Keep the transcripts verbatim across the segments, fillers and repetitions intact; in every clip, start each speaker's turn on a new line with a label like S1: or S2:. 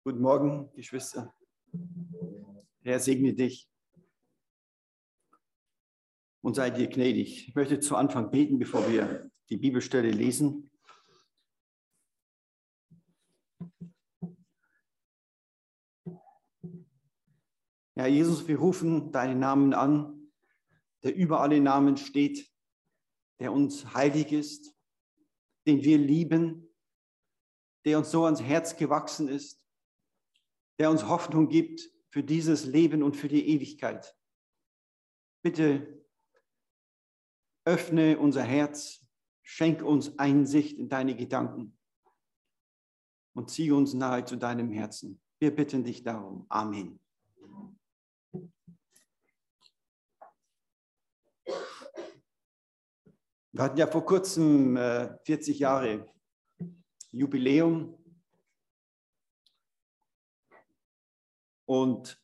S1: Guten Morgen, Geschwister. Herr segne dich und sei dir gnädig. Ich möchte zu Anfang beten, bevor wir die Bibelstelle lesen. Ja, Jesus, wir rufen deinen Namen an, der über alle Namen steht, der uns heilig ist, den wir lieben, der uns so ans Herz gewachsen ist, der uns Hoffnung gibt für dieses Leben und für die Ewigkeit. Bitte öffne unser Herz, schenk uns Einsicht in deine Gedanken und ziehe uns nahe zu deinem Herzen. Wir bitten dich darum. Amen. Wir hatten ja vor kurzem äh, vierzig Jahre Jubiläum. Und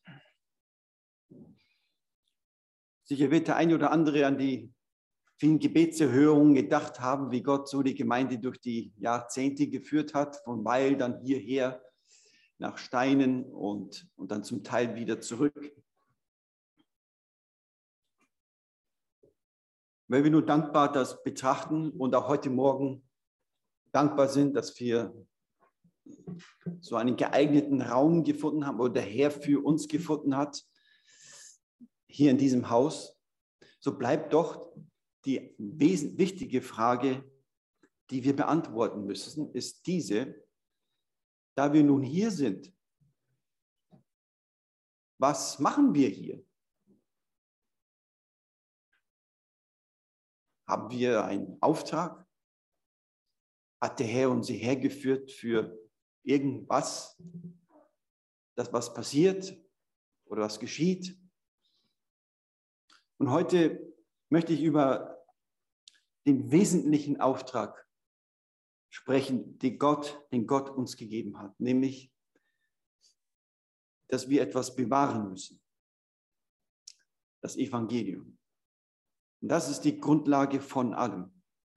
S1: sicher wird der eine oder andere an die vielen Gebetserhörungen gedacht haben, wie Gott so die Gemeinde durch die Jahrzehnte geführt hat, von Weil dann hierher nach Steinen und, und dann zum Teil wieder zurück. Weil wir nur dankbar das betrachten und auch heute Morgen dankbar sind, dass wir so einen geeigneten Raum gefunden haben oder der Herr für uns gefunden hat, hier in diesem Haus, so bleibt doch die wichtige Frage, die wir beantworten müssen, ist diese: Da wir nun hier sind, was machen wir hier? Haben wir einen Auftrag? Hat der Herr uns hierher geführt für irgendwas, das was passiert oder was geschieht? Und heute möchte ich über den wesentlichen Auftrag sprechen, den Gott, den Gott uns gegeben hat, nämlich, dass wir etwas bewahren müssen. Das Evangelium. Und das ist die Grundlage von allem.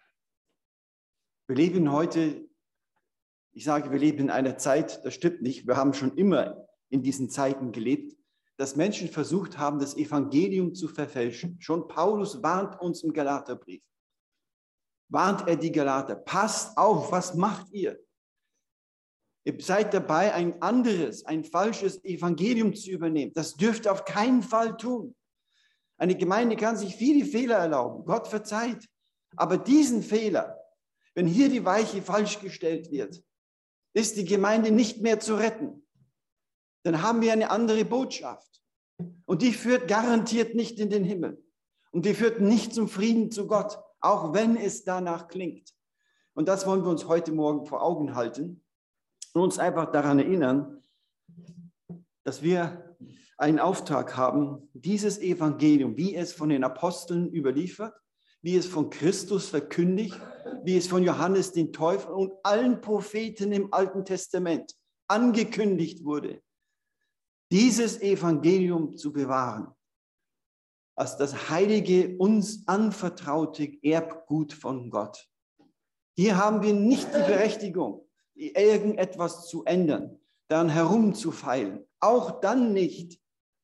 S1: Wir leben heute, ich sage, wir leben in einer Zeit, das stimmt nicht, wir haben schon immer in diesen Zeiten gelebt, dass Menschen versucht haben, das Evangelium zu verfälschen. Schon Paulus warnt uns im Galaterbrief. Warnt er die Galater, passt auf, was macht ihr? Ihr seid dabei, ein anderes, ein falsches Evangelium zu übernehmen. Das dürft ihr auf keinen Fall tun. Eine Gemeinde kann sich viele Fehler erlauben, Gott verzeiht. Aber diesen Fehler, wenn hier die Weiche falsch gestellt wird, ist die Gemeinde nicht mehr zu retten. Dann haben wir eine andere Botschaft. Und die führt garantiert nicht in den Himmel. Und die führt nicht zum Frieden zu Gott, auch wenn es danach klingt. Und das wollen wir uns heute Morgen vor Augen halten und uns einfach daran erinnern, dass wir einen Auftrag haben, dieses Evangelium, wie es von den Aposteln überliefert, wie es von Christus verkündigt, wie es von Johannes den Täufer und allen Propheten im Alten Testament angekündigt wurde, dieses Evangelium zu bewahren, als das heilige, uns anvertraute Erbgut von Gott. Hier haben wir nicht die Berechtigung, irgendetwas zu ändern, daran herumzufeilen. Auch dann nicht,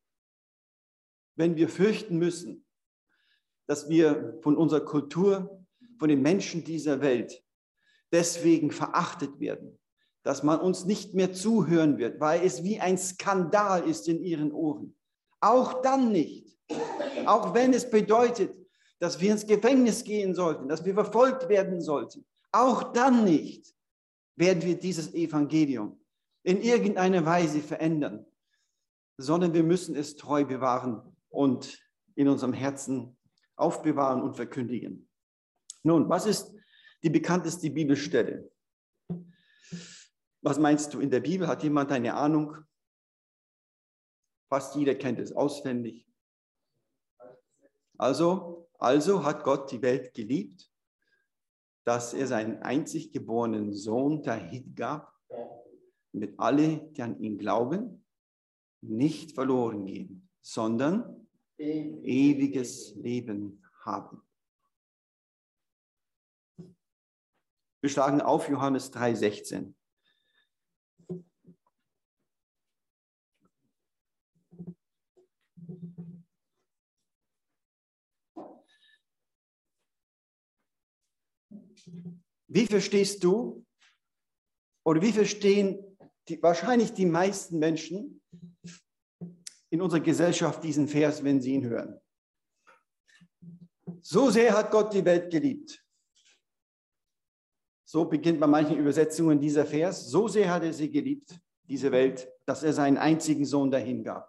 S1: wenn wir fürchten müssen, dass wir von unserer Kultur, von den Menschen dieser Welt deswegen verachtet werden, dass man uns nicht mehr zuhören wird, weil es wie ein Skandal ist in ihren Ohren. Auch dann nicht. Auch wenn es bedeutet, dass wir ins Gefängnis gehen sollten, dass wir verfolgt werden sollten. Auch dann nicht werden wir dieses Evangelium in irgendeiner Weise verändern, sondern wir müssen es treu bewahren und in unserem Herzen aufbewahren und verkündigen. Nun, was ist die bekannteste Bibelstelle? Was meinst du in der Bibel? Hat jemand eine Ahnung? Fast jeder kennt es auswendig. Also, also hat Gott die Welt geliebt, dass er seinen einzig geborenen Sohn dahin gab, damit alle, die an ihn glauben, nicht verloren gehen, sondern ewiges Leben haben. Wir schlagen auf Johannes drei, sechzehn. Wie verstehst du oder wie verstehen die, wahrscheinlich die meisten Menschen in unserer Gesellschaft diesen Vers, wenn sie ihn hören? So sehr hat Gott die Welt geliebt. So beginnt bei manchen Übersetzungen dieser Vers. So sehr hat er sie geliebt, diese Welt, dass er seinen einzigen Sohn dahingab.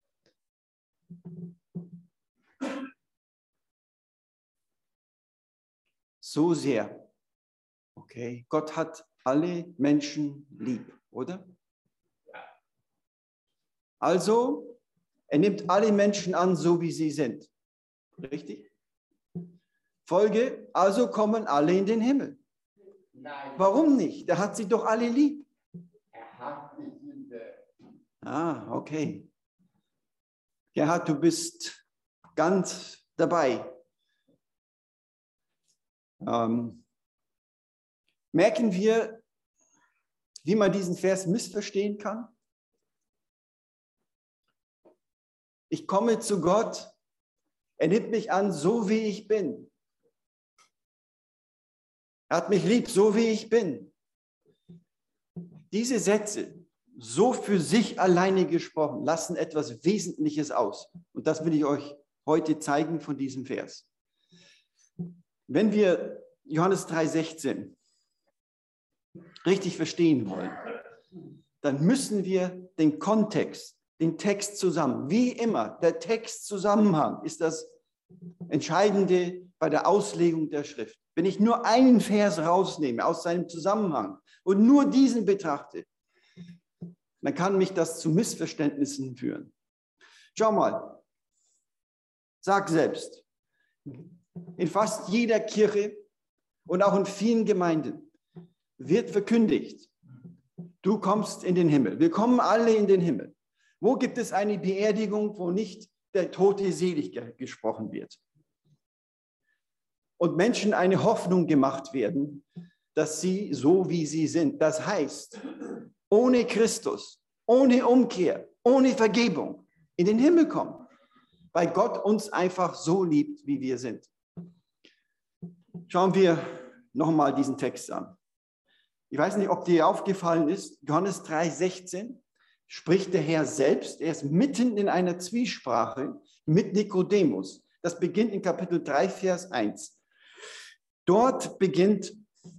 S1: So sehr. Okay, Gott hat alle Menschen lieb, oder? Also, er nimmt alle Menschen an, so wie sie sind. Richtig? Folge, also kommen alle in den Himmel.
S2: Nein.
S1: Warum nicht? Er hat sie doch alle lieb.
S2: Er hat mich lieb.
S1: Ah, okay. Gerhard, du bist ganz dabei. Ähm, merken wir, wie man diesen Vers missverstehen kann? Ich komme zu Gott, er nimmt mich an, so wie ich bin. Er hat mich lieb, so wie ich bin. Diese Sätze, so für sich alleine gesprochen, lassen etwas Wesentliches aus. Und das will ich euch heute zeigen von diesem Vers. Wenn wir Johannes drei sechzehn richtig verstehen wollen, dann müssen wir den Kontext, den Text zusammen, wie immer, der Textzusammenhang ist das Entscheidende bei der Auslegung der Schrift. Wenn ich nur einen Vers rausnehme aus seinem Zusammenhang und nur diesen betrachte, dann kann mich das zu Missverständnissen führen. Schau mal, sag selbst, in fast jeder Kirche und auch in vielen Gemeinden wird verkündigt, du kommst in den Himmel. Wir kommen alle in den Himmel. Wo gibt es eine Beerdigung, wo nicht der Tote selig gesprochen wird? Und Menschen eine Hoffnung gemacht werden, dass sie so wie sie sind. Das heißt, ohne Christus, ohne Umkehr, ohne Vergebung in den Himmel kommen, weil Gott uns einfach so liebt, wie wir sind. Schauen wir nochmal diesen Text an. Ich weiß nicht, ob dir aufgefallen ist, Johannes drei sechzehn spricht der Herr selbst. Er ist mitten in einer Zwiesprache mit Nikodemus. Das beginnt in Kapitel drei, Vers eins. Dort beginnt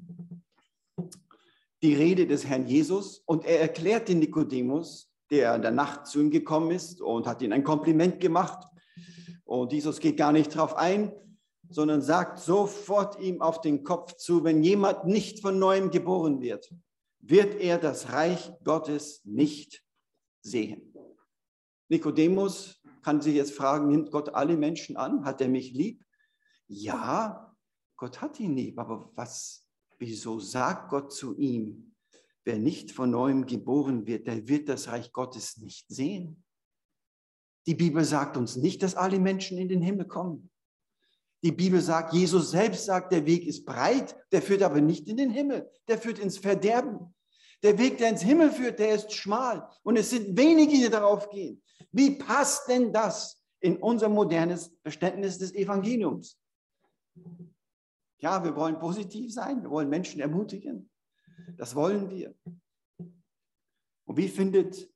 S1: die Rede des Herrn Jesus und er erklärt den Nikodemus, der in der Nacht zu ihm gekommen ist und hat ihm ein Kompliment gemacht. Und Jesus geht gar nicht darauf ein, sondern sagt sofort ihm auf den Kopf zu, wenn jemand nicht von neuem geboren wird, wird er das Reich Gottes nicht sehen. Nikodemus kann sich jetzt fragen, nimmt Gott alle Menschen an? Hat er mich lieb? Ja, Gott hat ihn lieb, aber was, wieso sagt Gott zu ihm, wer nicht von neuem geboren wird, der wird das Reich Gottes nicht sehen? Die Bibel sagt uns nicht, dass alle Menschen in den Himmel kommen. Die Bibel sagt, Jesus selbst sagt, der Weg ist breit, der führt aber nicht in den Himmel, der führt ins Verderben. Der Weg, der ins Himmel führt, der ist schmal und es sind wenige, die darauf gehen. Wie passt denn das in unser modernes Verständnis des Evangeliums? Ja, wir wollen positiv sein, wir wollen Menschen ermutigen. Das wollen wir. Und wie findet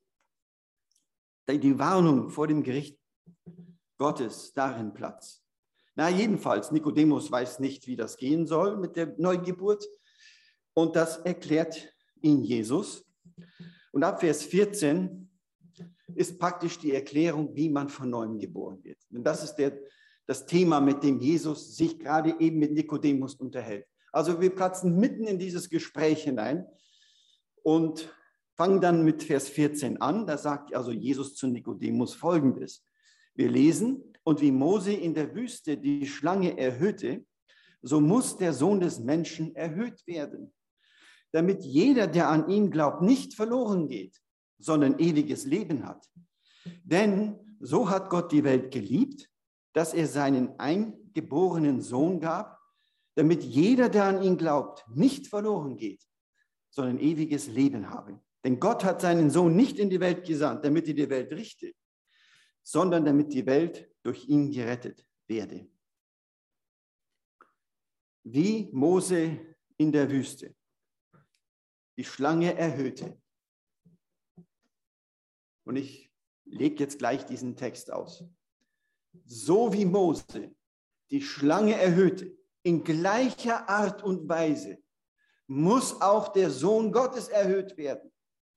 S1: die Warnung vor dem Gericht Gottes darin Platz? Na, jedenfalls, Nikodemus weiß nicht, wie das gehen soll mit der Neugeburt. Und das erklärt ihn Jesus. Und ab Vers vierzehn ist praktisch die Erklärung, wie man von neuem geboren wird. Und das ist der, das Thema, mit dem Jesus sich gerade eben mit Nikodemus unterhält. Also wir platzen mitten in dieses Gespräch hinein und fangen dann mit Vers vierzehn an. Da sagt also Jesus zu Nikodemus Folgendes. Wir lesen, und wie Mose in der Wüste die Schlange erhöhte, so muss der Sohn des Menschen erhöht werden, damit jeder, der an ihn glaubt, nicht verloren geht, sondern ewiges Leben hat. Denn so hat Gott die Welt geliebt, dass er seinen eingeborenen Sohn gab, damit jeder, der an ihn glaubt, nicht verloren geht, sondern ewiges Leben habe. Denn Gott hat seinen Sohn nicht in die Welt gesandt, damit er die Welt richte, sondern damit die Welt durch ihn gerettet werde. Wie Mose in der Wüste die Schlange erhöhte. Und ich lege jetzt gleich diesen Text aus. So wie Mose die Schlange erhöhte, in gleicher Art und Weise muss auch der Sohn Gottes erhöht werden.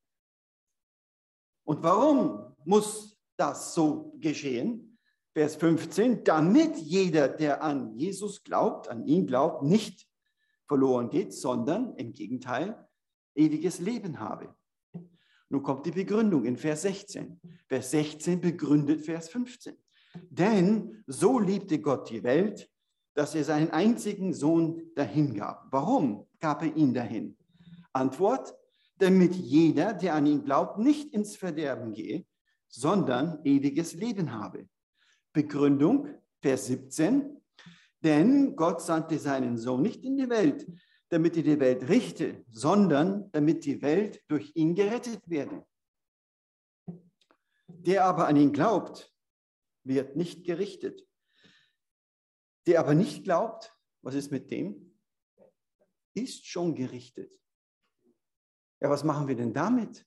S1: Und warum muss das so geschehen? Vers fünfzehn, damit jeder, der an Jesus glaubt, an ihn glaubt, nicht verloren geht, sondern im Gegenteil ewiges Leben habe. Nun kommt die Begründung in Vers sechzehn. Vers sechzehn begründet Vers fünfzehn. Denn so liebte Gott die Welt, dass er seinen einzigen Sohn dahingab. Warum gab er ihn dahin? Antwort, damit jeder, der an ihn glaubt, nicht ins Verderben gehe, sondern ewiges Leben habe. Begründung, Vers siebzehn, denn Gott sandte seinen Sohn nicht in die Welt, damit er die Welt richte, sondern damit die Welt durch ihn gerettet werde. Der aber an ihn glaubt, wird nicht gerichtet. Der aber nicht glaubt, was ist mit dem? Ist schon gerichtet. Ja, was machen wir denn damit?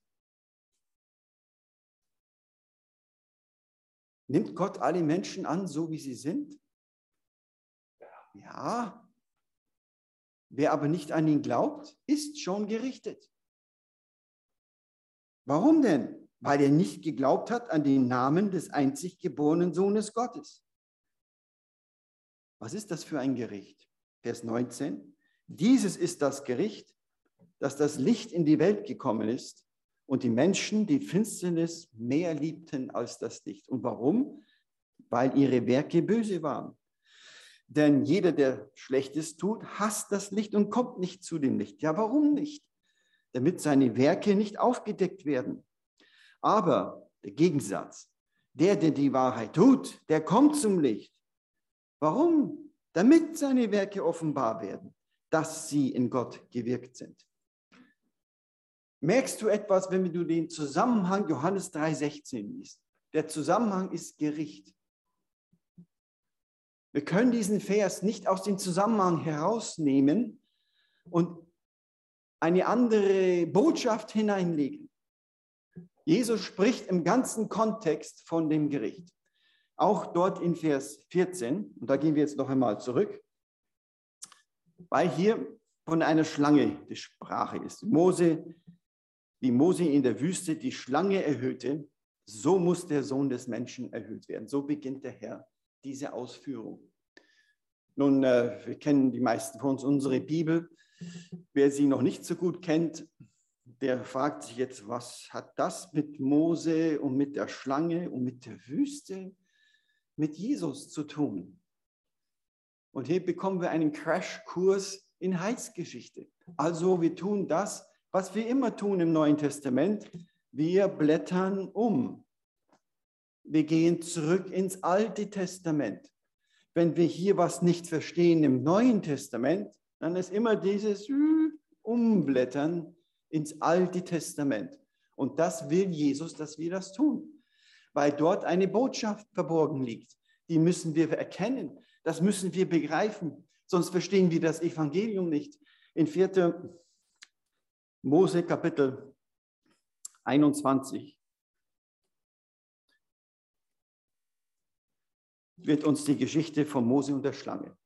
S1: Nimmt Gott alle Menschen an, so wie sie sind? Ja. Wer aber nicht an ihn glaubt, ist schon gerichtet. Warum denn? Weil er nicht geglaubt hat an den Namen des einzig geborenen Sohnes Gottes. Was ist das für ein Gericht? Vers neunzehn. Dieses ist das Gericht, dass das Licht in die Welt gekommen ist und die Menschen die Finsternis mehr liebten als das Licht. Und warum? Weil ihre Werke böse waren. Denn jeder, der Schlechtes tut, hasst das Licht und kommt nicht zu dem Licht. Ja, warum nicht? Damit seine Werke nicht aufgedeckt werden. Aber der Gegensatz, der, der die Wahrheit tut, der kommt zum Licht. Warum? Damit seine Werke offenbar werden, dass sie in Gott gewirkt sind. Merkst du etwas, wenn du den Zusammenhang Johannes drei sechzehn liest? Der Zusammenhang ist Gericht. Wir können diesen Vers nicht aus dem Zusammenhang herausnehmen und eine andere Botschaft hineinlegen. Jesus spricht im ganzen Kontext von dem Gericht. Auch dort in Vers vierzehn, und da gehen wir jetzt noch einmal zurück, weil hier von einer Schlange die Sprache ist. Mose, wie Mose in der Wüste die Schlange erhöhte, so muss der Sohn des Menschen erhöht werden. So beginnt der Herr diese Ausführung. Nun, äh, wir kennen die meisten von uns unsere Bibel. Wer sie noch nicht so gut kennt, der fragt sich jetzt, was hat das mit Mose und mit der Schlange und mit der Wüste, mit Jesus zu tun? Und hier bekommen wir einen Crashkurs in Heilsgeschichte. Also wir tun das, was wir immer tun im Neuen Testament. Wir blättern um. Wir gehen zurück ins Alte Testament. Wenn wir hier was nicht verstehen im Neuen Testament, dann ist immer dieses Umblättern ins Alte Testament. Und das will Jesus, dass wir das tun, weil dort eine Botschaft verborgen liegt. Die müssen wir erkennen, das müssen wir begreifen, sonst verstehen wir das Evangelium nicht. In vierter Mose Kapitel einundzwanzig wird uns die Geschichte von Mose und der Schlange.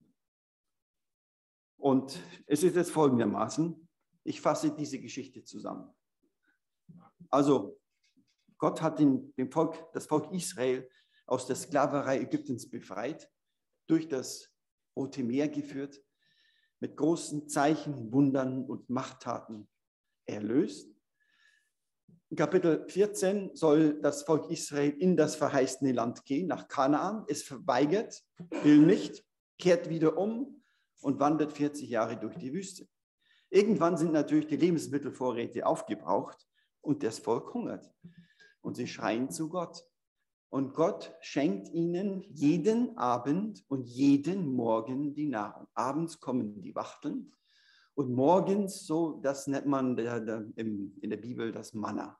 S1: Und es ist jetzt folgendermaßen, ich fasse diese Geschichte zusammen. Also, Gott hat den, den Volk, das Volk Israel aus der Sklaverei Ägyptens befreit, durch das Rote Meer geführt, mit großen Zeichen, Wundern und Machttaten erlöst. In Kapitel vierzehn soll das Volk Israel in das verheißene Land gehen, nach Kanaan. Es verweigert, will nicht, kehrt wieder um und wandert vierzig Jahre durch die Wüste. Irgendwann sind natürlich die Lebensmittelvorräte aufgebraucht und das Volk hungert. Und sie schreien zu Gott. Und Gott schenkt ihnen jeden Abend und jeden Morgen die Nahrung. Abends kommen die Wachteln und morgens, so, das nennt man der, der, im, in der Bibel das Manna.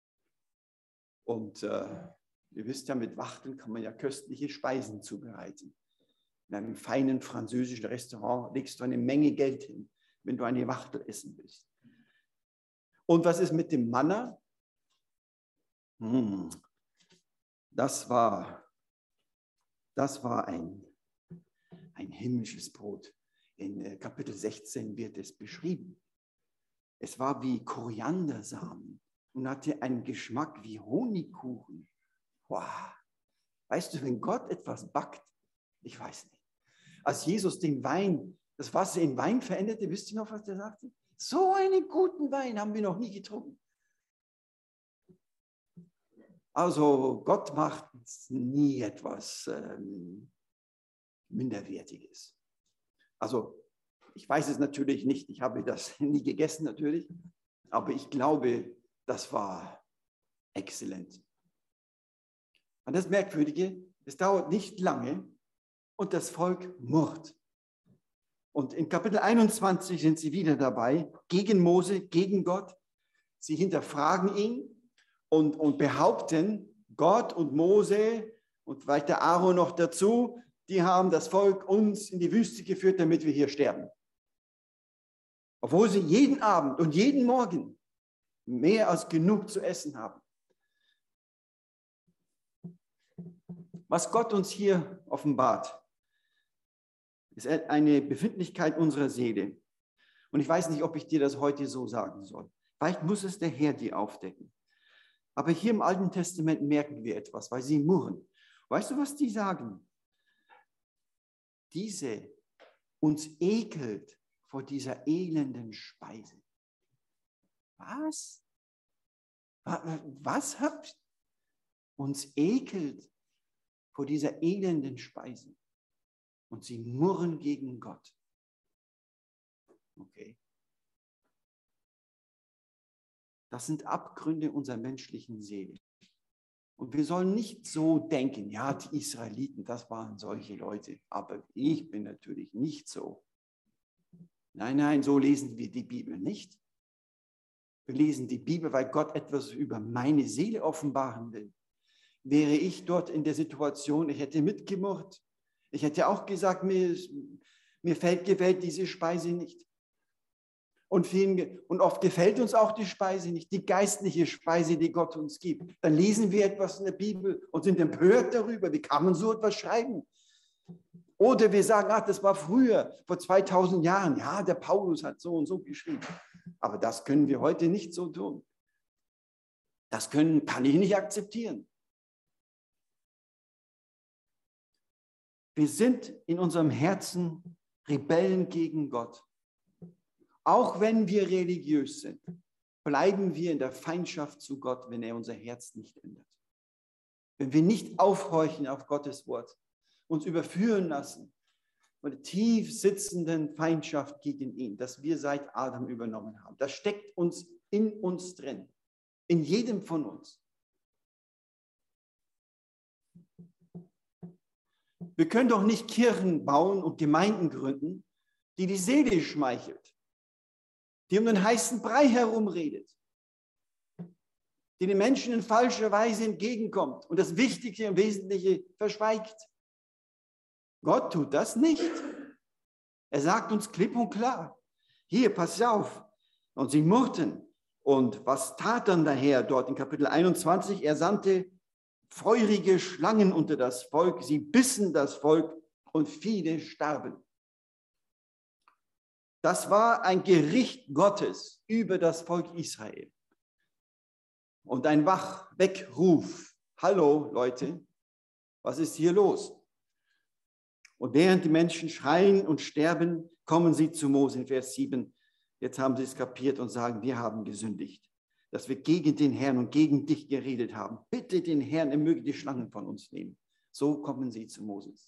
S1: Und äh, ihr wisst ja, mit Wachteln kann man ja köstliche Speisen zubereiten. In einem feinen französischen Restaurant legst du eine Menge Geld hin. wenn du eine Wachtel essen willst. Und was ist mit dem Manna? Hm, das war, das war ein, ein himmlisches Brot. In Kapitel sechzehn wird es beschrieben. Es war wie Koriandersamen und hatte einen Geschmack wie Honigkuchen. Wow. Weißt du, wenn Gott etwas backt, ich weiß nicht. Als Jesus den Wein, das Wasser in Wein veränderte, wisst ihr noch, was er sagte? So einen guten Wein haben wir noch nie getrunken. Also Gott macht nie etwas ähm, Minderwertiges. Also ich weiß es natürlich nicht, ich habe das nie gegessen natürlich, aber ich glaube, das war exzellent. Und das Merkwürdige, es dauert nicht lange und das Volk murrt. Und in Kapitel einundzwanzig sind sie wieder dabei, gegen Mose, gegen Gott. Sie hinterfragen ihn und, und behaupten, Gott und Mose und vielleicht der Aaron noch dazu, die haben das Volk uns in die Wüste geführt, damit wir hier sterben. Obwohl sie jeden Abend und jeden Morgen mehr als genug zu essen haben. Was Gott uns hier offenbart, ist eine Befindlichkeit unserer Seele. Und ich weiß nicht, ob ich dir das heute so sagen soll. Vielleicht muss es der Herr dir aufdecken. Aber hier im Alten Testament merken wir etwas, weil sie murren. Weißt du, was die sagen? Diese uns ekelt vor dieser elenden Speise. Was? Was habt uns ekelt vor dieser elenden Speise? Und sie murren gegen Gott. Okay. Das sind Abgründe unserer menschlichen Seele. Und wir sollen nicht so denken, ja, die Israeliten, das waren solche Leute, aber ich bin natürlich nicht so. Nein, nein, so lesen wir die Bibel nicht. Wir lesen die Bibel, weil Gott etwas über meine Seele offenbaren will. Wäre ich dort in der Situation, ich hätte mitgemurrt. Ich hätte auch gesagt, mir, mir fällt, gefällt diese Speise nicht. Und, vielen, und oft gefällt uns auch die Speise nicht, die geistliche Speise, die Gott uns gibt. Dann lesen wir etwas in der Bibel und sind empört darüber. Wie kann man so etwas schreiben? Oder wir sagen, ach, das war früher, vor zweitausend Jahren. Ja, der Paulus hat so und so geschrieben. Aber das können wir heute nicht so tun. Das können, kann ich nicht akzeptieren. Wir sind in unserem Herzen Rebellen gegen Gott. Auch wenn wir religiös sind, bleiben wir in der Feindschaft zu Gott, wenn er unser Herz nicht ändert. Wenn wir nicht aufhorchen auf Gottes Wort, uns überführen lassen von der tief sitzenden Feindschaft gegen ihn, das wir seit Adam übernommen haben. Das steckt uns in uns drin, in jedem von uns. Wir können doch nicht Kirchen bauen und Gemeinden gründen, die die Seele schmeichelt, die um den heißen Brei herumredet, die den Menschen in falscher Weise entgegenkommt und das Wichtige und Wesentliche verschweigt. Gott tut das nicht. Er sagt uns klipp und klar, hier, pass auf. Und sie murrten. Und was tat dann der Herr dort in Kapitel einundzwanzig? Er sandte feurige Schlangen unter das Volk. Sie bissen das Volk und viele starben. Das war ein Gericht Gottes über das Volk Israel. Und ein Wach-Weckruf. Hallo Leute, was ist hier los? Und während die Menschen schreien und sterben, kommen sie zu Mose in Vers sieben. Jetzt haben sie es kapiert und sagen, wir haben gesündigt, dass wir gegen den Herrn und gegen dich geredet haben. Bitte den Herrn, er möge die Schlangen von uns nehmen. So kommen sie zu Moses.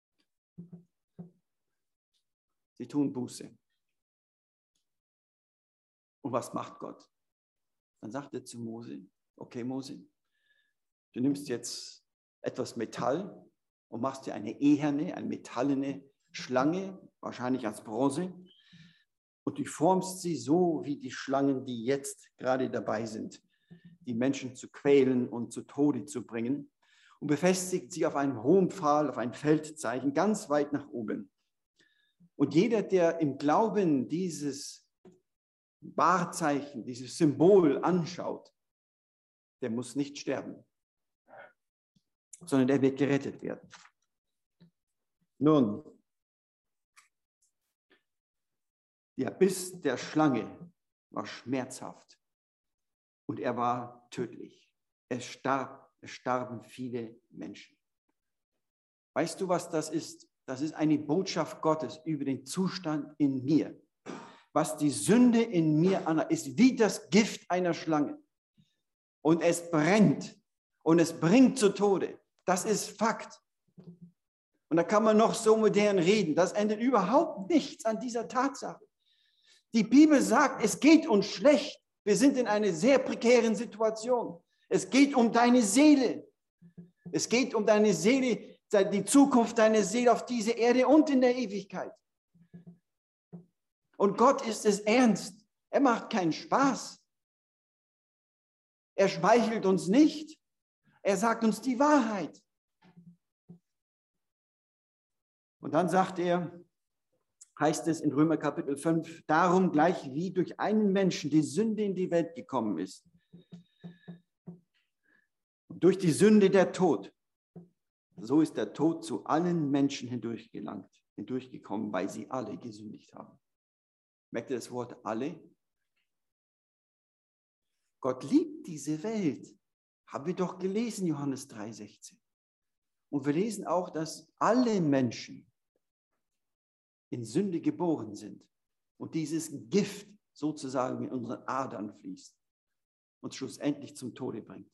S1: Sie tun Buße. Und was macht Gott? Dann sagt er zu Mose, okay Mose, du nimmst jetzt etwas Metall und machst dir eine eherne, eine metallene Schlange, wahrscheinlich aus Bronze, und du formst sie so wie die Schlangen, die jetzt gerade dabei sind, die Menschen zu quälen und zu Tode zu bringen, und befestigt sie auf einem hohen Pfahl, auf ein Feldzeichen, ganz weit nach oben. Und jeder, der im Glauben dieses Wahrzeichen, dieses Symbol anschaut, der muss nicht sterben, sondern der wird gerettet werden. Nun, der Biss der Schlange war schmerzhaft und er war tödlich. Es starb, es starben viele Menschen. Weißt du, was das ist? Das ist eine Botschaft Gottes über den Zustand in mir. Was die Sünde in mir anhat, ist wie das Gift einer Schlange. Und es brennt und es bringt zu Tode. Das ist Fakt. Und da kann man noch so modern reden. Das ändert überhaupt nichts an dieser Tatsache. Die Bibel sagt, es geht uns schlecht. Wir sind in einer sehr prekären Situation. Es geht um deine Seele. Es geht um deine Seele, die Zukunft deiner Seele auf dieser Erde und in der Ewigkeit. Und Gott ist es ernst. Er macht keinen Spaß. Er schmeichelt uns nicht. Er sagt uns die Wahrheit. Und dann sagt er, heißt es in Römer Kapitel fünf, darum gleich wie durch einen Menschen die Sünde in die Welt gekommen ist. Und durch die Sünde der Tod. So ist der Tod zu allen Menschen hindurchgelangt, hindurchgekommen, weil sie alle gesündigt haben. Merkt ihr das Wort alle? Gott liebt diese Welt. Haben wir doch gelesen, Johannes drei sechzehn. Und wir lesen auch, dass alle Menschen in Sünde geboren sind und dieses Gift sozusagen in unseren Adern fließt und schlussendlich zum Tode bringt.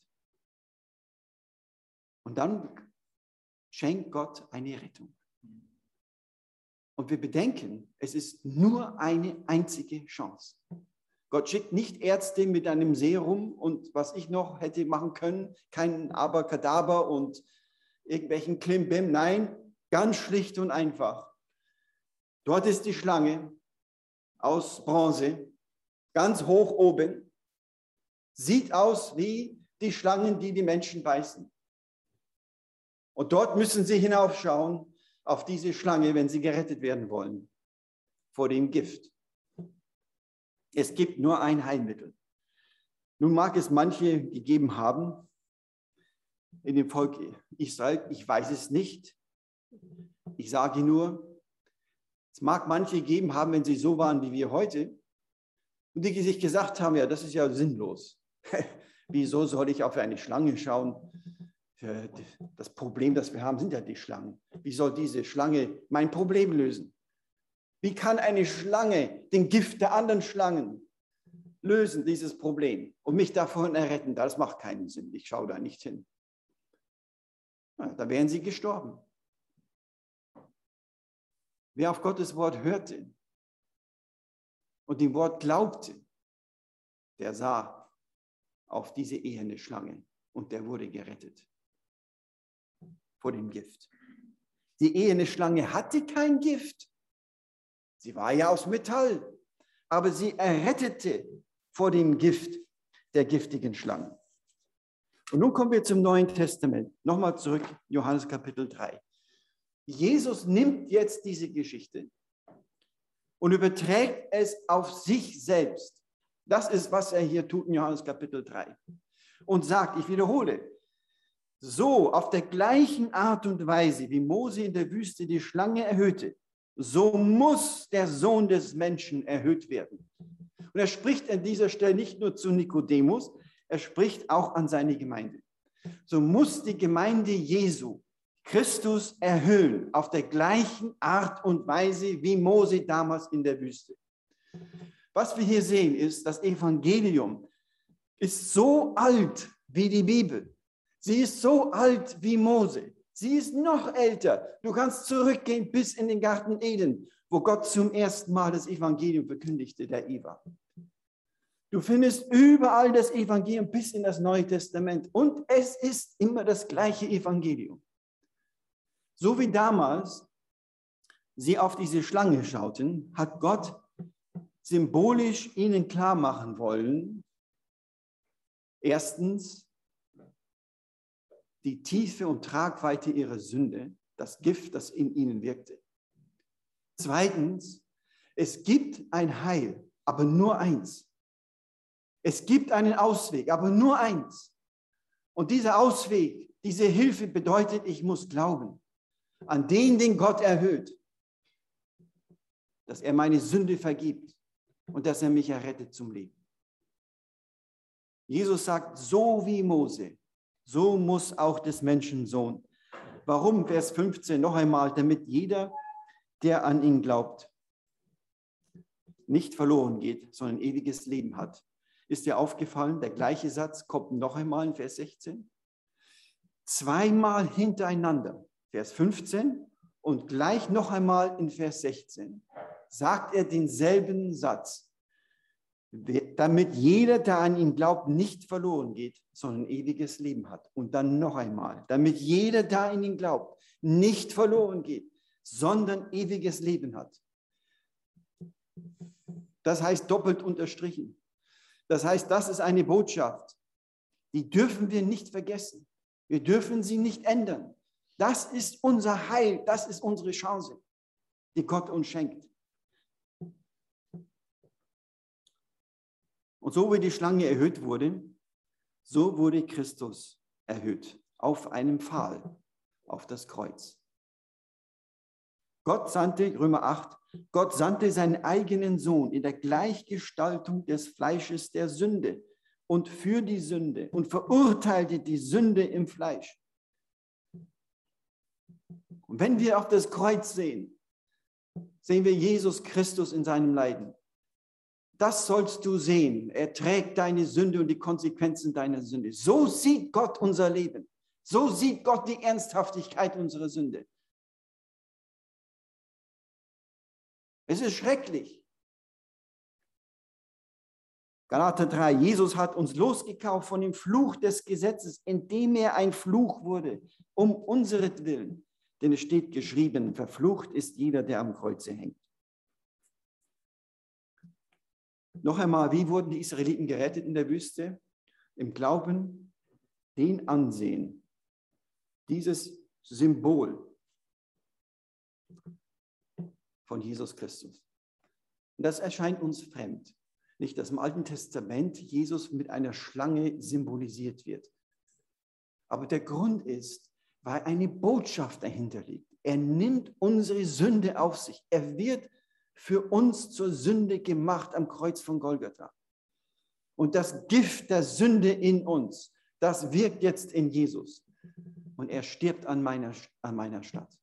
S1: Und dann schenkt Gott eine Rettung. Und wir bedenken, es ist nur eine einzige Chance. Gott schickt nicht Ärzte mit einem Serum und was ich noch hätte machen können, kein Abracadabra und irgendwelchen Klimbim. Nein, ganz schlicht und einfach. Dort ist die Schlange aus Bronze, ganz hoch oben. Sieht aus wie die Schlangen, die die Menschen beißen. Und dort müssen sie hinaufschauen auf diese Schlange, wenn sie gerettet werden wollen, vor dem Gift. Es gibt nur ein Heilmittel. Nun mag es manche gegeben haben in dem Volk Israel, ich weiß es nicht. Ich sage nur, es mag manche gegeben haben, wenn sie so waren wie wir heute, und die sich gesagt haben, ja, das ist ja sinnlos. Wieso soll ich auf eine Schlange schauen? Das Problem, das wir haben, sind ja die Schlangen. Wie soll diese Schlange mein Problem lösen? Wie kann eine Schlange den Gift der anderen Schlangen lösen, dieses Problem, und mich davon erretten? Das macht keinen Sinn. Ich schaue da nicht hin. Ja, da wären sie gestorben. Wer auf Gottes Wort hörte und dem Wort glaubte, der sah auf diese eherne Schlange und der wurde gerettet vor dem Gift. Die eherne Schlange hatte kein Gift. Sie war ja aus Metall, aber sie errettete vor dem Gift der giftigen Schlangen. Und nun kommen wir zum Neuen Testament. Nochmal zurück, Johannes Kapitel drei. Jesus nimmt jetzt diese Geschichte und überträgt es auf sich selbst. Das ist, was er hier tut in Johannes Kapitel drei. Und sagt, ich wiederhole, so auf der gleichen Art und Weise, wie Mose in der Wüste die Schlange erhöhte, so muss der Sohn des Menschen erhöht werden. Und er spricht an dieser Stelle nicht nur zu Nikodemus, er spricht auch an seine Gemeinde. So muss die Gemeinde Jesu Christus erhöhen, auf der gleichen Art und Weise, wie Mose damals in der Wüste. Was wir hier sehen, ist, das Evangelium ist so alt wie die Bibel. Sie ist so alt wie Mose. Sie ist noch älter. Du kannst zurückgehen bis in den Garten Eden, wo Gott zum ersten Mal das Evangelium verkündigte, der Eva. Du findest überall das Evangelium bis in das Neue Testament. Und es ist immer das gleiche Evangelium. So wie damals sie auf diese Schlange schauten, hat Gott symbolisch ihnen klar machen wollen, erstens, die Tiefe und Tragweite ihrer Sünde, das Gift, das in ihnen wirkte. Zweitens, es gibt ein Heil, aber nur eins. Es gibt einen Ausweg, aber nur eins. Und dieser Ausweg, diese Hilfe bedeutet, ich muss glauben an den, den Gott erhöht, dass er meine Sünde vergibt und dass er mich errettet zum Leben. Jesus sagt, so wie Mose, so muss auch des Menschensohn. Warum? Vers fünfzehn noch einmal, damit jeder, der an ihn glaubt, nicht verloren geht, sondern ewiges Leben hat. Ist dir aufgefallen, der gleiche Satz kommt noch einmal in Vers sechzehn? Zweimal hintereinander, Vers fünfzehn und gleich noch einmal in Vers sechzehn, sagt er denselben Satz, damit jeder, der an ihn glaubt, nicht verloren geht, sondern ewiges Leben hat. Und dann noch einmal, damit jeder, der an ihn glaubt, nicht verloren geht, sondern ewiges Leben hat. Das heißt doppelt unterstrichen. Das heißt, das ist eine Botschaft, die dürfen wir nicht vergessen. Wir dürfen sie nicht ändern. Das ist unser Heil, das ist unsere Chance, die Gott uns schenkt. Und so wie die Schlange erhöht wurde, so wurde Christus erhöht auf einem Pfahl, auf das Kreuz. Gott sandte, Römer acht, Gott sandte seinen eigenen Sohn in der Gleichgestaltung des Fleisches der Sünde und für die Sünde und verurteilte die Sünde im Fleisch. Und wenn wir auf das Kreuz sehen, sehen wir Jesus Christus in seinem Leiden. Das sollst du sehen. Er trägt deine Sünde und die Konsequenzen deiner Sünde. So sieht Gott unser Leben. So sieht Gott die Ernsthaftigkeit unserer Sünde. Es ist schrecklich. Galater drei, Jesus hat uns losgekauft von dem Fluch des Gesetzes, indem er ein Fluch wurde, um unseretwillen. Denn es steht geschrieben, verflucht ist jeder, der am Kreuze hängt. Noch einmal, wie wurden die Israeliten gerettet in der Wüste? Im Glauben, den Ansehen, dieses Symbol von Jesus Christus. Und das erscheint uns fremd. Nicht, dass im Alten Testament Jesus mit einer Schlange symbolisiert wird. Aber der Grund ist, weil eine Botschaft dahinter liegt. Er nimmt unsere Sünde auf sich. Er wird für uns zur Sünde gemacht am Kreuz von Golgatha. Und das Gift der Sünde in uns, das wirkt jetzt in Jesus. Und er stirbt an meiner, an meiner Stadt.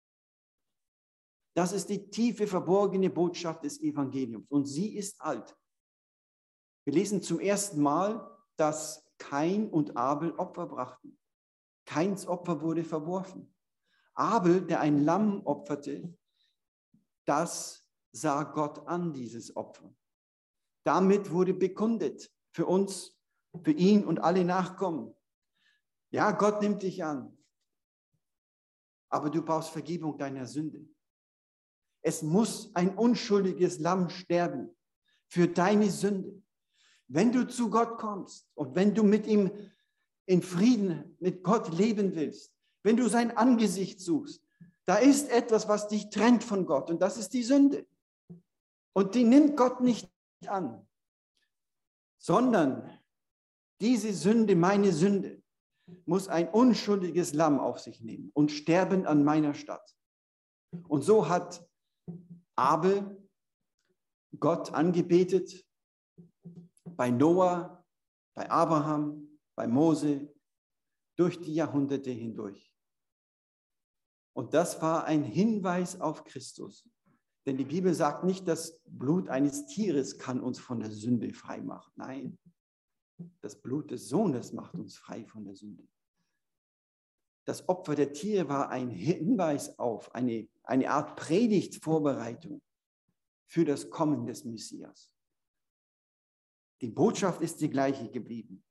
S1: Das ist die tiefe, verborgene Botschaft des Evangeliums. Und sie ist alt. Wir lesen zum ersten Mal, dass Kain und Abel Opfer brachten. Kains Opfer wurde verworfen. Abel, der ein Lamm opferte, das sah Gott an, dieses Opfer. Damit wurde bekundet für uns, für ihn und alle Nachkommen. Ja, Gott nimmt dich an, aber du brauchst Vergebung deiner Sünde. Es muss ein unschuldiges Lamm sterben für deine Sünde. Wenn du zu Gott kommst und wenn du mit ihm in Frieden mit Gott leben willst, wenn du sein Angesicht suchst, da ist etwas, was dich trennt von Gott und das ist die Sünde. Und die nimmt Gott nicht an, sondern diese Sünde, meine Sünde, muss ein unschuldiges Lamm auf sich nehmen und sterben an meiner Stadt. Und so hat Abel Gott angebetet, bei Noah, bei Abraham, bei Mose, durch die Jahrhunderte hindurch. Und das war ein Hinweis auf Christus. Denn die Bibel sagt nicht, das Blut eines Tieres kann uns von der Sünde frei machen. Nein, das Blut des Sohnes macht uns frei von der Sünde. Das Opfer der Tiere war ein Hinweis auf eine, eine Art Predigtvorbereitung für das Kommen des Messias. Die Botschaft ist die gleiche geblieben.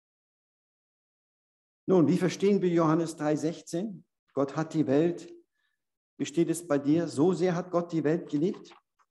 S1: Nun, wie verstehen wir Johannes drei sechzehn? Gott hat die Welt, wie steht es bei dir? So sehr hat Gott die Welt geliebt?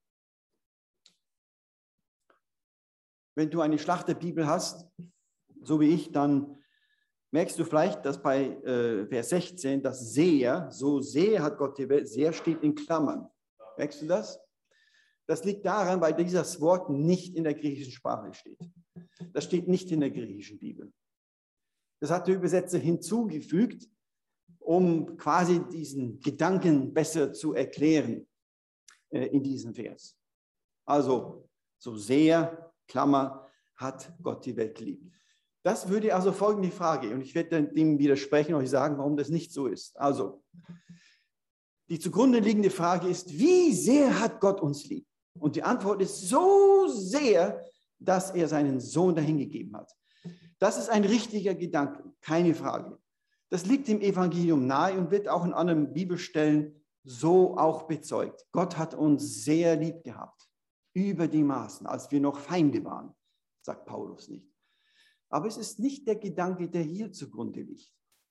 S1: Wenn du eine Schlachterbibel hast, so wie ich, dann merkst du vielleicht, dass bei äh, Vers sechzehn das sehr, so sehr hat Gott die Welt, sehr steht in Klammern. Merkst du das? Das liegt daran, weil dieses Wort nicht in der griechischen Sprache steht. Das steht nicht in der griechischen Bibel. Das hat der Übersetzer hinzugefügt, um quasi diesen Gedanken besser zu erklären äh, in diesem Vers. Also, so sehr, Klammer, hat Gott die Welt lieb. Das würde also folgende Frage, und ich werde dem widersprechen und euch sagen, warum das nicht so ist. Also, die zugrunde liegende Frage ist, wie sehr hat Gott uns lieb? Und die Antwort ist so sehr, dass er seinen Sohn dahingegeben hat. Das ist ein richtiger Gedanke, keine Frage. Das liegt dem Evangelium nahe und wird auch in anderen Bibelstellen so auch bezeugt. Gott hat uns sehr lieb gehabt, über die Maßen, als wir noch Feinde waren, sagt Paulus nicht. Aber es ist nicht der Gedanke, der hier zugrunde liegt.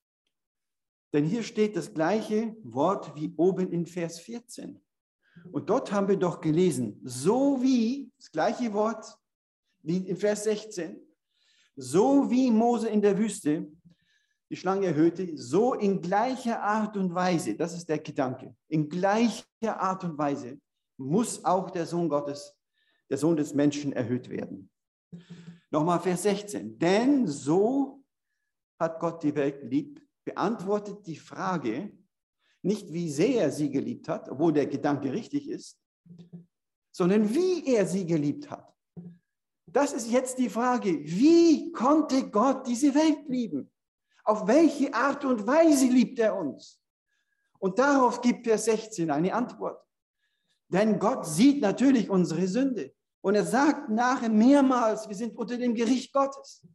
S1: Denn hier steht das gleiche Wort wie oben in Vers vierzehn. Und dort haben wir doch gelesen, so wie, das gleiche Wort wie in Vers sechzehn, so wie Mose in der Wüste die Schlange erhöhte, so in gleicher Art und Weise, das ist der Gedanke, in gleicher Art und Weise muss auch der Sohn Gottes, der Sohn des Menschen erhöht werden. Nochmal Vers sechzehn, denn so hat Gott die Welt lieb, beantwortet die Frage, nicht wie sehr er sie geliebt hat, obwohl der Gedanke richtig ist, sondern wie er sie geliebt hat. Das ist jetzt die Frage, wie konnte Gott diese Welt lieben? Auf welche Art und Weise liebt er uns? Und darauf gibt Vers sechzehn eine Antwort. Denn Gott sieht natürlich unsere Sünde. Und er sagt nachher mehrmals, wir sind unter dem Gericht Gottes.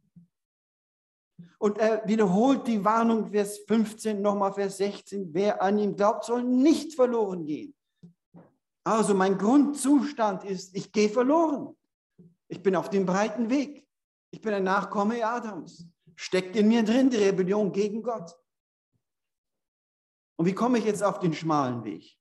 S1: Und er wiederholt die Warnung, Vers fünfzehn, nochmal Vers sechzehn, wer an ihn glaubt, soll nicht verloren gehen. Also mein Grundzustand ist, ich gehe verloren. Ich bin auf dem breiten Weg. Ich bin ein Nachkomme Adams. Steckt in mir drin die Rebellion gegen Gott. Und wie komme ich jetzt auf den schmalen Weg?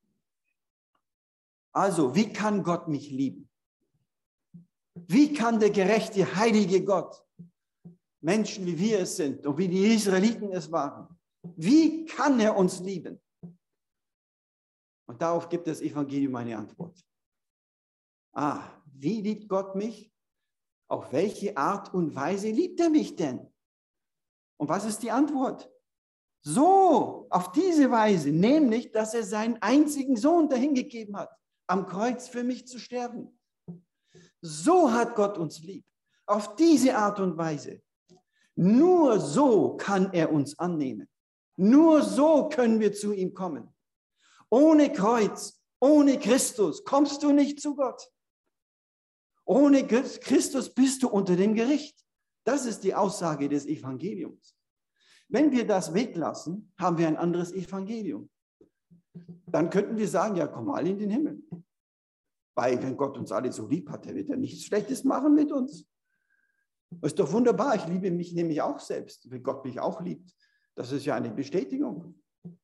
S1: Also, wie kann Gott mich lieben? Wie kann der gerechte, heilige Gott Menschen, wie wir es sind und wie die Israeliten es waren, wie kann er uns lieben? Und darauf gibt das Evangelium eine Antwort. Ah, wie liebt Gott mich? Auf welche Art und Weise liebt er mich denn? Und was ist die Antwort? So, auf diese Weise, nämlich, dass er seinen einzigen Sohn dahingegeben hat, am Kreuz für mich zu sterben. So hat Gott uns lieb. Auf diese Art und Weise. Nur so kann er uns annehmen. Nur so können wir zu ihm kommen. Ohne Kreuz, ohne Christus kommst du nicht zu Gott. Ohne Christus bist du unter dem Gericht. Das ist die Aussage des Evangeliums. Wenn wir das weglassen, haben wir ein anderes Evangelium. Dann könnten wir sagen, ja, komm mal in den Himmel. Weil wenn Gott uns alle so lieb hat, der wird ja nichts Schlechtes machen mit uns. Das ist doch wunderbar, ich liebe mich nämlich auch selbst, wenn Gott mich auch liebt. Das ist ja eine Bestätigung.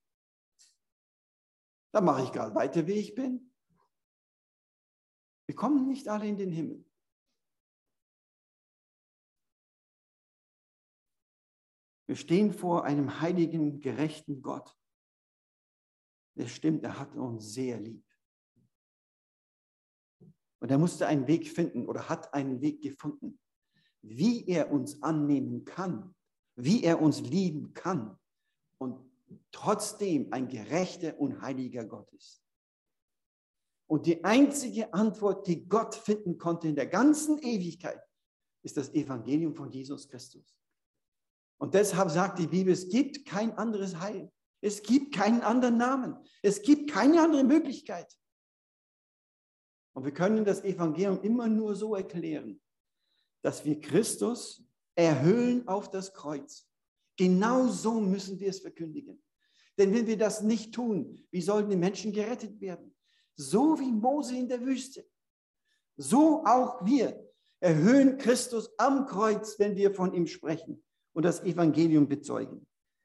S1: Dann mache ich gerade weiter, wie ich bin. Wir kommen nicht alle in den Himmel. Wir stehen vor einem heiligen, gerechten Gott. Es stimmt, er hat uns sehr lieb. Und er musste einen Weg finden oder hat einen Weg gefunden, wie er uns annehmen kann, wie er uns lieben kann und trotzdem ein gerechter und heiliger Gott ist. Und die einzige Antwort, die Gott finden konnte in der ganzen Ewigkeit, ist das Evangelium von Jesus Christus. Und deshalb sagt die Bibel, es gibt kein anderes Heil. Es gibt keinen anderen Namen. Es gibt keine andere Möglichkeit. Und wir können das Evangelium immer nur so erklären, dass wir Christus erhöhen auf das Kreuz. Genau so müssen wir es verkündigen. Denn wenn wir das nicht tun, wie sollen die Menschen gerettet werden? So wie Mose in der Wüste. So auch wir erhöhen Christus am Kreuz, wenn wir von ihm sprechen und das Evangelium bezeugen.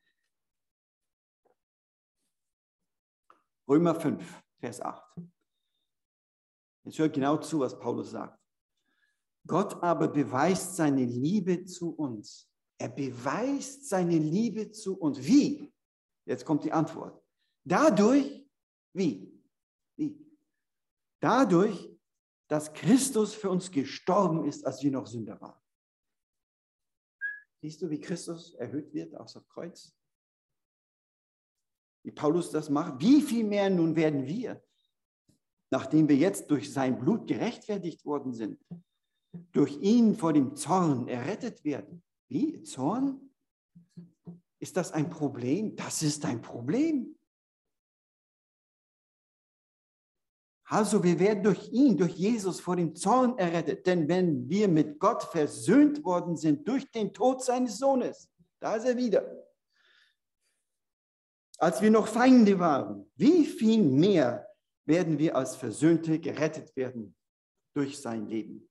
S1: Römer fünf, Vers acht. Jetzt hört genau zu, was Paulus sagt. Gott aber beweist seine Liebe zu uns. Er beweist seine Liebe zu uns. Wie? Jetzt kommt die Antwort. Dadurch, wie? Wie? Dadurch, dass Christus für uns gestorben ist, als wir noch Sünder waren. Siehst du, wie Christus erhöht wird aufs Kreuz? Wie Paulus das macht? Wie viel mehr nun werden wir, nachdem wir jetzt durch sein Blut gerechtfertigt worden sind, durch ihn vor dem Zorn errettet werden? Wie? Zorn? Ist das ein Problem? Das ist ein Problem. Also wir werden durch ihn, durch Jesus vor dem Zorn errettet. Denn wenn wir mit Gott versöhnt worden sind durch den Tod seines Sohnes, da ist er wieder. Als wir noch Feinde waren, wie viel mehr werden wir als Versöhnte gerettet werden durch sein Leben?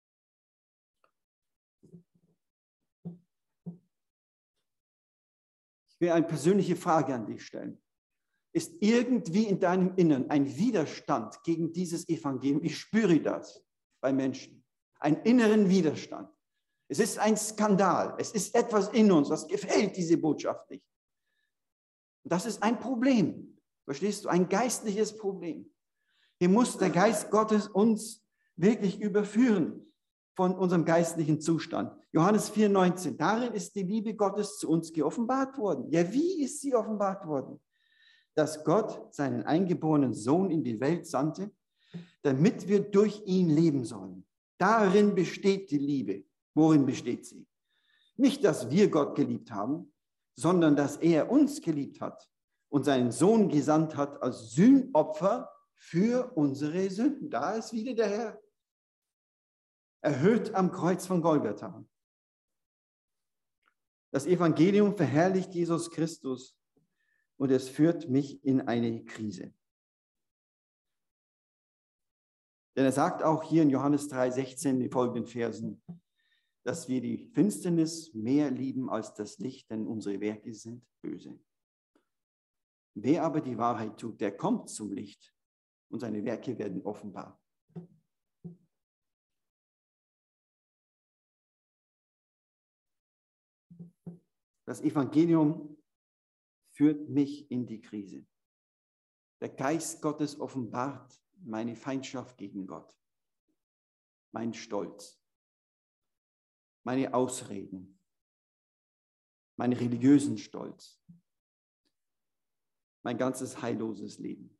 S1: Ich will eine persönliche Frage an dich stellen. Ist irgendwie in deinem Innern ein Widerstand gegen dieses Evangelium? Ich spüre das bei Menschen. Einen inneren Widerstand. Es ist ein Skandal. Es ist etwas in uns, was gefällt diese Botschaft nicht. Und das ist ein Problem. Verstehst du? Ein geistliches Problem. Hier muss der Geist Gottes uns wirklich überführen von unserem geistlichen Zustand. Johannes vier neunzehn. Darin ist die Liebe Gottes zu uns geoffenbart worden. Ja, wie ist sie offenbart worden? Dass Gott seinen eingeborenen Sohn in die Welt sandte, damit wir durch ihn leben sollen. Darin besteht die Liebe. Worin besteht sie? Nicht, dass wir Gott geliebt haben, sondern dass er uns geliebt hat und seinen Sohn gesandt hat als Sühnopfer für unsere Sünden. Da ist wieder der Herr. Erhöht am Kreuz von Golgatha. Das Evangelium verherrlicht Jesus Christus. Und es führt mich in eine Krise. Denn er sagt auch hier in Johannes drei sechzehn, in den folgenden Versen, dass wir die Finsternis mehr lieben als das Licht, denn unsere Werke sind böse. Wer aber die Wahrheit tut, der kommt zum Licht und seine Werke werden offenbar. Das Evangelium führt mich in die Krise. Der Geist Gottes offenbart meine Feindschaft gegen Gott, mein Stolz, meine Ausreden, meinen religiösen Stolz, mein ganzes heilloses Leben.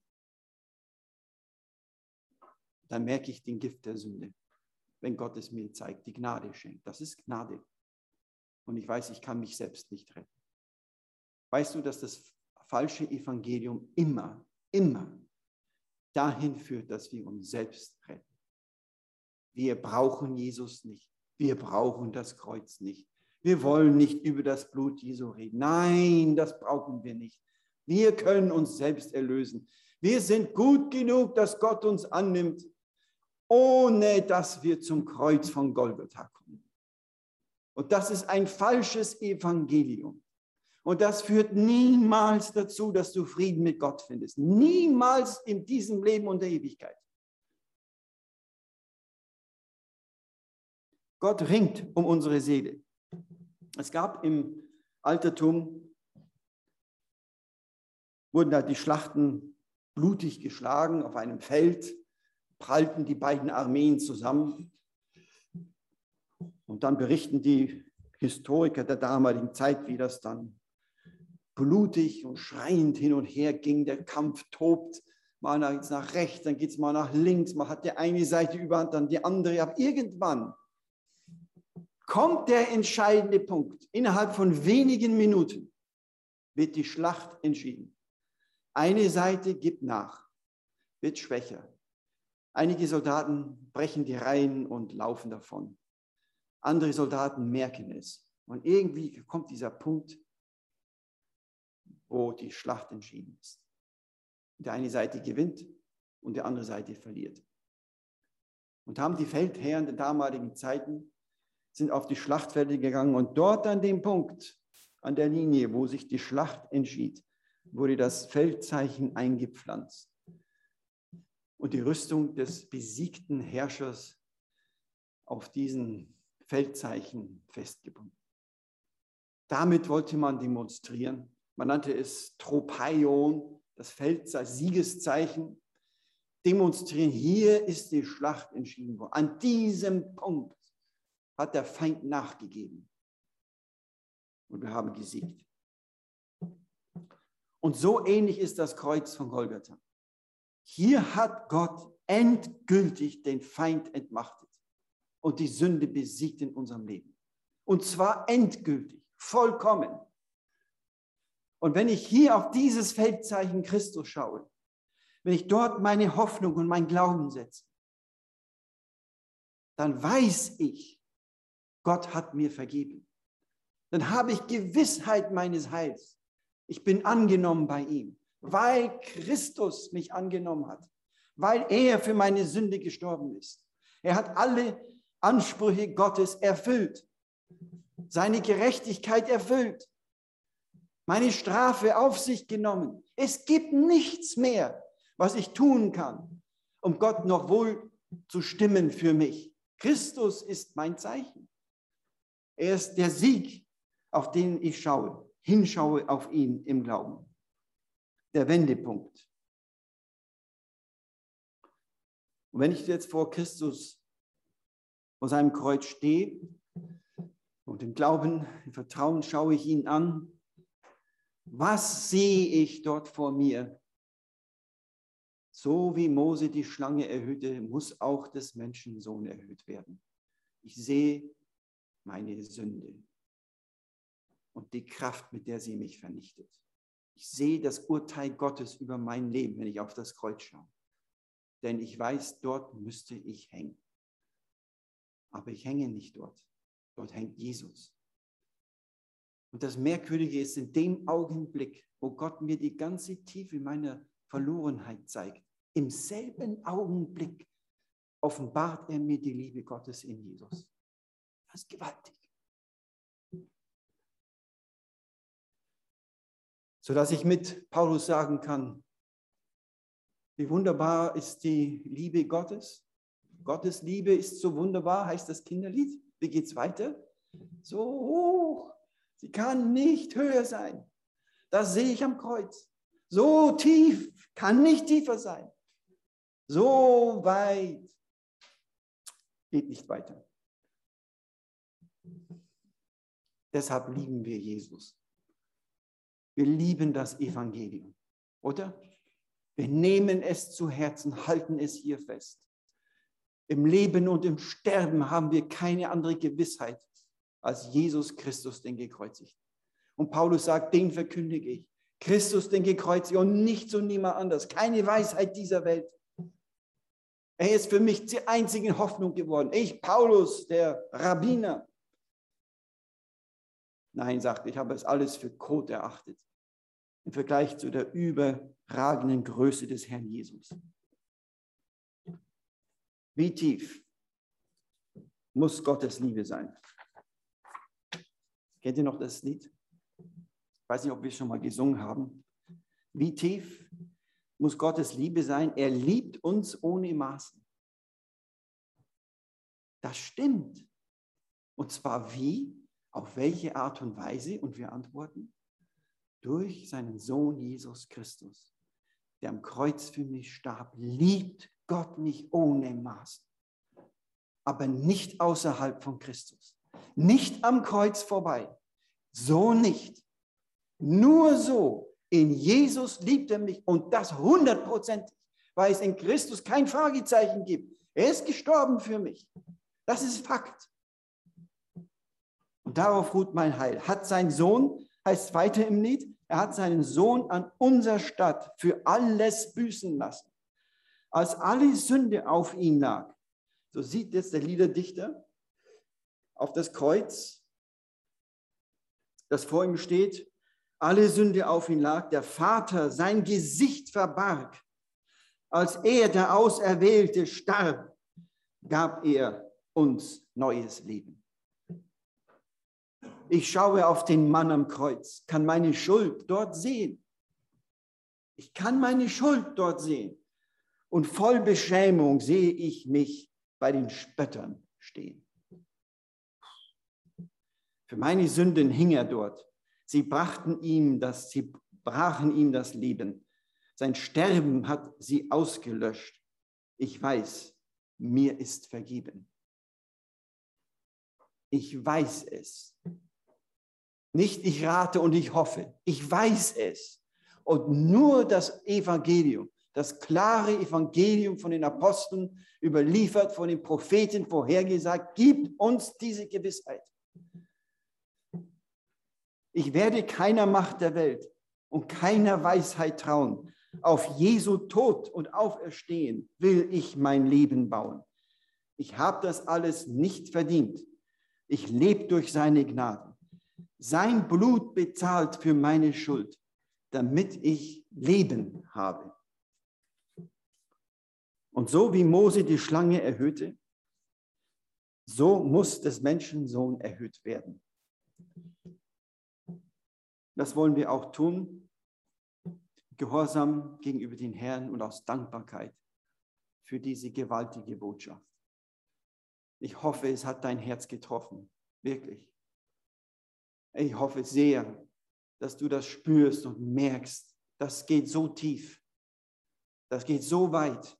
S1: Dann merke ich den Gift der Sünde, wenn Gott es mir zeigt, die Gnade schenkt. Das ist Gnade. Und ich weiß, ich kann mich selbst nicht retten. Weißt du, dass das falsche Evangelium immer, immer dahin führt, dass wir uns selbst retten? Wir brauchen Jesus nicht. Wir brauchen das Kreuz nicht. Wir wollen nicht über das Blut Jesu reden. Nein, das brauchen wir nicht. Wir können uns selbst erlösen. Wir sind gut genug, dass Gott uns annimmt, ohne dass wir zum Kreuz von Golgatha kommen. Und das ist ein falsches Evangelium. Und das führt niemals dazu, dass du Frieden mit Gott findest. Niemals in diesem Leben und der Ewigkeit. Gott ringt um unsere Seele. Es gab im Altertum, wurden da die Schlachten blutig geschlagen auf einem Feld, prallten die beiden Armeen zusammen. Und dann berichten die Historiker der damaligen Zeit, wie das dann blutig und schreiend hin und her ging. Der Kampf tobt, mal nach, nach rechts, dann geht es mal nach links, man hat die eine Seite überhand, dann die andere. Aber irgendwann kommt der entscheidende Punkt. Innerhalb von wenigen Minuten wird die Schlacht entschieden. Eine Seite gibt nach, wird schwächer. Einige Soldaten brechen die Reihen und laufen davon. Andere Soldaten merken es. Und irgendwie kommt dieser Punkt, wo die Schlacht entschieden ist. Die eine Seite gewinnt und die andere Seite verliert. Und haben die Feldherren der damaligen Zeiten, sind auf die Schlachtfelder gegangen und dort an dem Punkt, an der Linie, wo sich die Schlacht entschied, wurde das Feldzeichen eingepflanzt und die Rüstung des besiegten Herrschers auf diesen Feldzeichen festgebunden. Damit wollte man demonstrieren. Man nannte es Tropaion, das Feldzeichen, Siegeszeichen. demonstrieren, hier ist die Schlacht entschieden worden. An diesem Punkt hat der Feind nachgegeben. Und wir haben gesiegt. Und so ähnlich ist das Kreuz von Golgatha. Hier hat Gott endgültig den Feind entmachtet und die Sünde besiegt in unserem Leben. Und zwar endgültig, vollkommen. Und wenn ich hier auf dieses Feldzeichen Christus schaue, wenn ich dort meine Hoffnung und meinen Glauben setze, dann weiß ich, Gott hat mir vergeben. Dann habe ich Gewissheit meines Heils. Ich bin angenommen bei ihm, weil Christus mich angenommen hat, weil er für meine Sünde gestorben ist. Er hat alle Ansprüche Gottes erfüllt, seine Gerechtigkeit erfüllt, meine Strafe auf sich genommen. Es gibt nichts mehr, was ich tun kann, um Gott noch wohl zu stimmen für mich. Christus ist mein Zeichen. Er ist der Sieg, auf den ich schaue, hinschaue auf ihn im Glauben. Der Wendepunkt. Und wenn ich jetzt vor Christus, vor seinem Kreuz stehe und im Glauben, im Vertrauen schaue ich ihn an, was sehe ich dort vor mir? So wie Mose die Schlange erhöhte, muss auch des Menschensohn erhöht werden. Ich sehe meine Sünde und die Kraft, mit der sie mich vernichtet. Ich sehe das Urteil Gottes über mein Leben, wenn ich auf das Kreuz schaue. Denn ich weiß, dort müsste ich hängen. Aber ich hänge nicht dort. Dort hängt Jesus. Und das Merkwürdige ist, in dem Augenblick, wo Gott mir die ganze Tiefe meiner Verlorenheit zeigt, im selben Augenblick offenbart er mir die Liebe Gottes in Jesus. Das ist gewaltig. Sodass ich mit Paulus sagen kann, wie wunderbar ist die Liebe Gottes. Gottes Liebe ist so wunderbar, heißt das Kinderlied. Wie geht es weiter? So hoch, sie kann nicht höher sein. Das sehe ich am Kreuz. So tief, kann nicht tiefer sein. So weit, geht nicht weiter. Deshalb lieben wir Jesus. Wir lieben das Evangelium, oder? Wir nehmen es zu Herzen, halten es hier fest. Im Leben und im Sterben haben wir keine andere Gewissheit als Jesus Christus, den Gekreuzigten. Und Paulus sagt, den verkündige ich. Christus, den Gekreuzigten und nichts und niemand anders. Keine Weisheit dieser Welt. Er ist für mich die einzige Hoffnung geworden. Ich, Paulus, der Rabbiner. Nein, sagt, ich habe es alles für Kot erachtet. Im Vergleich zu der überragenden Größe des Herrn Jesus. Wie tief muss Gottes Liebe sein? Kennt ihr noch das Lied? Ich weiß nicht, ob wir es schon mal gesungen haben. Wie tief muss Gottes Liebe sein? Er liebt uns ohne Maßen. Das stimmt. Und zwar wie? Auf welche Art und Weise? Und wir antworten, durch seinen Sohn Jesus Christus, der am Kreuz für mich starb, liebt Gott mich ohne Maßen. Aber nicht außerhalb von Christus. Nicht am Kreuz vorbei. So nicht. Nur so. In Jesus liebt er mich und das hundertprozentig, weil es in Christus kein Fragezeichen gibt. Er ist gestorben für mich. Das ist Fakt. Und darauf ruht mein Heil. Hat sein Sohn, heißt weiter im Lied, er hat seinen Sohn an unserer Stadt für alles büßen lassen. Als alle Sünde auf ihn lag, so sieht jetzt der Liederdichter auf das Kreuz, das vor ihm steht, alle Sünde auf ihn lag, der Vater sein Gesicht verbarg. Als er, der Auserwählte, starb, gab er uns neues Leben. Ich schaue auf den Mann am Kreuz, kann meine Schuld dort sehen. Ich kann meine Schuld dort sehen. Und voll Beschämung sehe ich mich bei den Spöttern stehen. Für meine Sünden hing er dort. Sie brachten ihm das, sie brachen ihm das Leben. Sein Sterben hat sie ausgelöscht. Ich weiß, mir ist vergeben. Ich weiß es. Nicht ich rate und ich hoffe. Ich weiß es. Und nur das Evangelium, das klare Evangelium von den Aposteln, überliefert von den Propheten vorhergesagt, gibt uns diese Gewissheit. Ich werde keiner Macht der Welt und keiner Weisheit trauen. Auf Jesu Tod und Auferstehen will ich mein Leben bauen. Ich habe das alles nicht verdient. Ich lebe durch seine Gnade. Sein Blut bezahlt für meine Schuld, damit ich Leben habe. Und so wie Mose die Schlange erhöhte, so muss des Menschensohn erhöht werden. Das wollen wir auch tun, gehorsam gegenüber den Herrn und aus Dankbarkeit für diese gewaltige Botschaft. Ich hoffe, es hat dein Herz getroffen, wirklich. Ich hoffe sehr, dass du das spürst und merkst, das geht so tief, das geht so weit.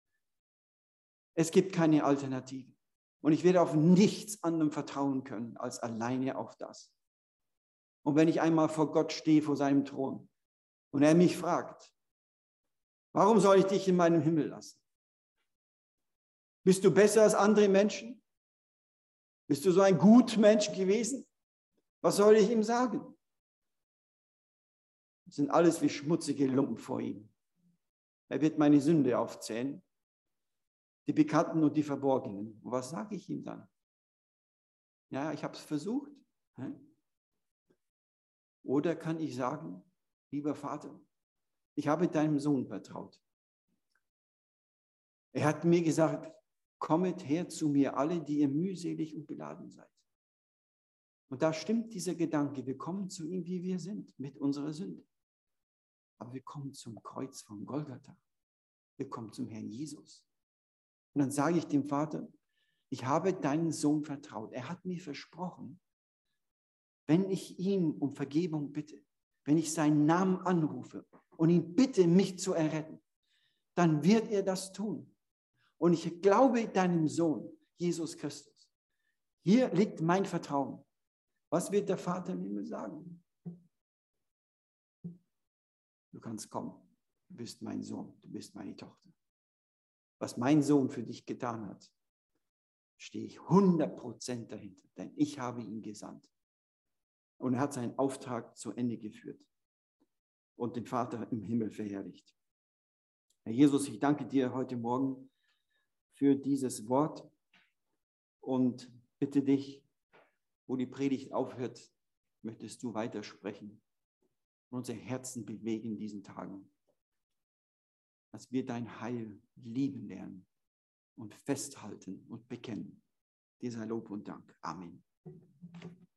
S1: Es gibt keine Alternative. Und ich werde auf nichts anderem vertrauen können, als alleine auf das. Und wenn ich einmal vor Gott stehe, vor seinem Thron, und er mich fragt, warum soll ich dich in meinem Himmel lassen? Bist du besser als andere Menschen? Bist du so ein Gutmensch gewesen? Was soll ich ihm sagen? Das sind alles wie schmutzige Lumpen vor ihm. Er wird meine Sünde aufzählen, die bekannten und die verborgenen. Und was sage ich ihm dann? Ja, ich habe es versucht. Oder kann ich sagen, lieber Vater, ich habe deinem Sohn vertraut. Er hat mir gesagt, kommet her zu mir alle, die ihr mühselig und beladen seid. Und da stimmt dieser Gedanke, wir kommen zu ihm, wie wir sind, mit unserer Sünde. Aber wir kommen zum Kreuz von Golgatha. Wir kommen zum Herrn Jesus. Und dann sage ich dem Vater, ich habe deinen Sohn vertraut. Er hat mir versprochen, wenn ich ihn um Vergebung bitte, wenn ich seinen Namen anrufe und ihn bitte, mich zu erretten, dann wird er das tun. Und ich glaube deinem Sohn, Jesus Christus. Hier liegt mein Vertrauen. Was wird der Vater im Himmel sagen? Du kannst kommen. Du bist mein Sohn. Du bist meine Tochter. Was mein Sohn für dich getan hat, stehe ich hundert Prozent dahinter, denn ich habe ihn gesandt. Und er hat seinen Auftrag zu Ende geführt und den Vater im Himmel verherrlicht. Herr Jesus, ich danke dir heute Morgen für dieses Wort und bitte dich, wo die Predigt aufhört, möchtest du weitersprechen und unser Herzen bewegen in diesen Tagen, dass wir dein Heil lieben lernen und festhalten und bekennen. Dir sei Lob und Dank. Amen.